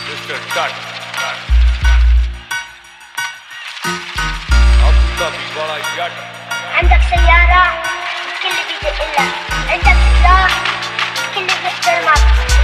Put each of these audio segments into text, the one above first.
Mr. Tut. Abu Dhabi wala yacht. عندك سيارة كل بيد إلا عندك سلاح كل بيستلمك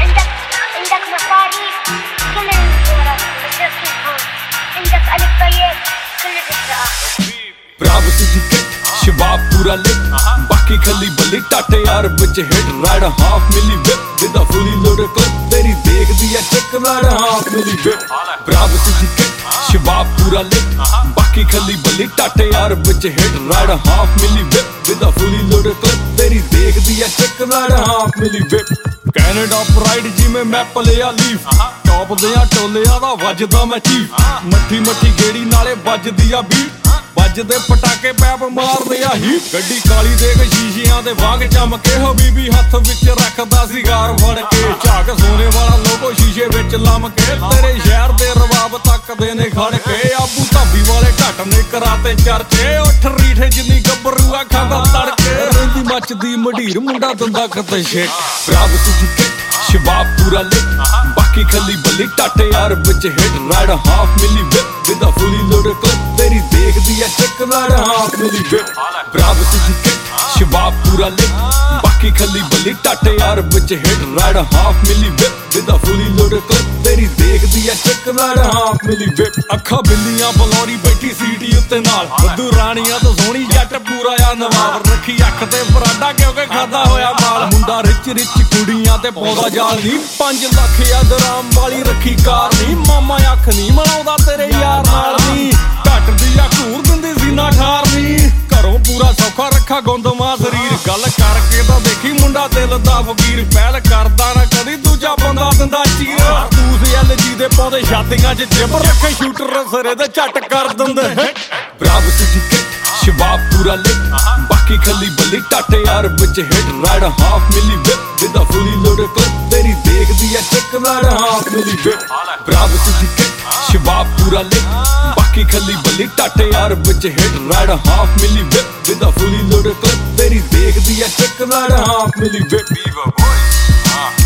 عندك مصاري كل الوزارة بس هون عندك ألف طيب كل بيسرقك Privacy ਦੀ ਕਿੱਟ ਸ਼ਬਾਬ ਪੂਰਾ ਲਿਟ ਬਾਕੀ ਖੱਲੀ ਬੱਲੀ ਟਾਟੇ ਯਾਰ ਵਿੱਚ hit ride half milli whip with a fully loaded clip ਤੇਰੀ ਦੇਖਦੀ ਐ chick ride half milli whip Privacy ਦੀ ਕਿੱਟ ਸ਼ਬਾਬ ਪੂਰਾ ਲਿਟ ਬਾਕੀ ਖੱਲੀ ਬੱਲੀ ਟਾਟੇ ਯਾਰ ਵਿੱਚ hit ride half milli whip with a fully loaded clip ਤੇਰੀ ਦੇਖਦੀ ਐ chick ride half milli whip Canada pride ਜਿਵੇਂ ਮੈਪ ਲਿਆ ਲੀਫ ਟੌਪ ਦਿਆਂ ਟੋਲਿਆਂ ਦਾ ਵੱਜਦਾ ਮੈਂ ਚੀਫ ਮੱਠੀ ਮੱਠੀ ਗੇੜੀ ਨਾਲੇ ਵੱਜਦੀ ਆ ਬੀਟ ਵੱਜਦੇ ਪਟਾਕੇ ਪੈਪ ਮਾਰਦੇ ਆ ਹੀ ਗੱਡੀ ਕਾਲੀ ਦੇਖ ਸ਼ੀਸ਼ਿਆਂ ਦੇ ਵਾਂਗ ਚਮਕੇ ਹਬੀਬੀ ਹੱਥ ਵਿੱਚ ਰੱਖਦਾ ਸਿਗਾਰ ਫੜ ਕੇ ਝਾਕ ਸੋਨੇ ਵਾਲਾ ਲੋਗੋ ਸ਼ੀਸ਼ੇ ਵਿੱਚ ਲੰਮ ਕੇ ਤੇਰੇ ਸ਼ਹਿਰ ਦੇ ਰਵਾਬ ਤੱਕਦੇ ਨੇ ਖੜ ਕੇ ਆਬੂ ਧਾਬੀ ਵਾਲੇ ਘੱਟ ਨੇ ਕਰਾਤੇ ਚਰਚੇ ਉੱਠ ਰੀਠੇ ਜਿੰਨੀ ਗੱਭਰੂ ਆ ਖਾਂਦਾ ਤੜਕੇ ਰਹਿੰਦੀ ਮੱਚਦੀ ਮਢੀਰ ਮੁੰਡਾ ਦੰਦਾ ਕਿਤੇ ਸ਼ੇਕ Privacy ਦੀ ਕਿੱਟ ਸ਼ਬਾਬ ਪੂਰਾ ਲਿਟ ਬਾਕੀ ਖੱਲੀ ਬੱਲੀ ਟਾਟੇ ਯਾਰ ਵਿੱਚ hit ride half milli whip with a fully loaded clip ਤੇਰੀ ਦੇਖਦੀ ਐ chick ride half milli whip Privacy ਦੀ ਕਿੱਟ ਸ਼ਬਾਬ ਪੂਰਾ ਲਿਟ ਬਾਕੀ ਖੱਲੀ ਬੱਲੀ ਟਾਟੇ ਯਾਰ ਵਿੱਚ hit ride half milli whip with a fully loaded clip ਤੇਰੀ ਦੇਖਦੀ ਐ chick ride half milli whip ਅੱਖਾਂ ਬਿੱਲੀਆਂ ਬਲੌਰੀ ਬੈਠੀ ਸੀਟੀ ਉੱਤੇ ਨਾਲ ਬੱਦੂ ਰਾਣੀਆਂ ਤੋਂ ਸੋਹਣੀ ਜੱਟ ਪੂਰਾ ਆ ਨਵਾਬ ਰੱਖੀ ਅੱਖ ਤੇ ਫਰਾਡਾ ਕਿਉਂਕਿ ਖਾਦਾ ਹੋਇਆ ਮਾਲ ਮੁੰਡਾ ਰਿਚ ਕੁੜੀਆਂ ਤੇ ਪੌਦਾ ਜਾਲ ਨੀ 5 ਲੱਖ ਆ ਦਰਾਮ ਵਾਲੀ ਰੱਖੀ ਕਾਰ ਨੀ ਮਾਮਾ ਅੱਖ ਨੀ ਮਲਾਉਂਦਾ ਤੇਰੇ ਯਾਰ ਨਾਲ ਨੀ ਘੱਟ ਦੀ ਆ ਘੂਰ ਦਿੰਦੀ ਸੀ ਨਾ ਠਾਰ ਨੀ ਘਰੋਂ ਪੂਰਾ ਸੌਖਾ ਰੱਖਾ ਗੁੰਦਮਾ ਸਰੀਰ ਗੱਲ ਕਰਕੇ ਤਾਂ ਦੇਖੀ ਮੁੰਡਾ ਦਿਲ ਦਾ ਫਕੀਰ ਪਹਿਲ ਕਰਦਾ ਨਾ ਕਦੀ ਦੂਜਾ ਬੰਦਾ ਦਿੰਦਾ ਚੀਰ ਤੂੰ LG ਦੇ ਪੌਦੇ ਛਾਤੀਆਂ 'ਚ ਜਿਬਰ ਰੱਖੇ ਸ਼ੂਟਰ ਸਿਰੇ ਤੇ ਝੱਟ ਕਰ ਦਿੰਦੇ Privacy ਦੀ ਕਿੱਟ ਸ਼ਬਾਬ ਪੂਰਾ ਲਿਟ ਬਾਕੀ ਖੱਲੀ ਬੱਲੀ ਟਾਟੇ ਯਾਰ ਵਿੱਚ hit ride half milli whip with a fully loaded clip ਤੇਰੀ ਦੇਖਦੀ ਐ chick ride half milli whip Privacy ਦੀ ਕਿੱਟ ਸ਼ਬਾਬ ਪੂਰਾ ਲਿਟ ਬਾਕੀ ਖੱਲੀ ਬੱਲੀ ਟਾਟੇ ਯਾਰ ਵਿੱਚ hit ride half milli whip with a fully loaded clip ਤੇਰੀ ਦੇਖਦੀ ਐ chick ride half milli whip